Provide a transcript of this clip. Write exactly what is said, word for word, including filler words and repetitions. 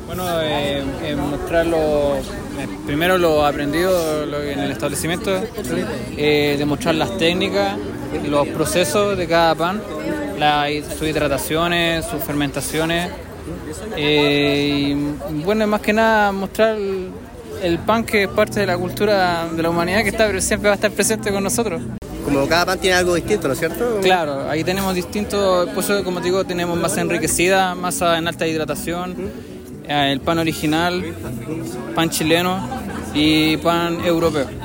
Bueno, eh, eh, mostrar lo, eh, primero lo aprendido lo, en el establecimiento, eh, demostrar las técnicas, los procesos de cada pan, la, sus hidrataciones, sus fermentaciones, eh, y bueno, más que nada mostrar el, el pan, que es parte de la cultura de la humanidad, que está, siempre va a estar presente con nosotros. Como cada pan tiene algo distinto, ¿no es cierto? Claro, ahí tenemos distintos, pues como te digo, tenemos masa enriquecida, masa en alta hidratación, ¿Mm? el pan original, pan chileno y pan europeo.